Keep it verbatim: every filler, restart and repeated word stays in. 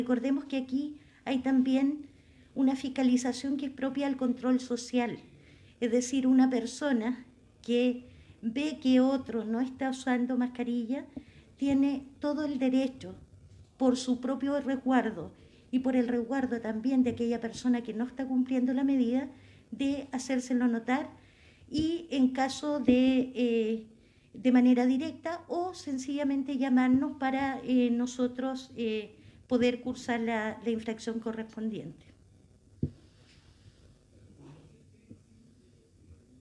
Recordemos que aquí hay también una fiscalización que es propia del control social, es decir, una persona que ve que otro no está usando mascarilla tiene todo el derecho, por su propio resguardo y por el resguardo también de aquella persona que no está cumpliendo la medida, de hacérselo notar y en caso de, eh, de manera directa o sencillamente llamarnos para eh, nosotros eh, poder cursar la, la infracción correspondiente.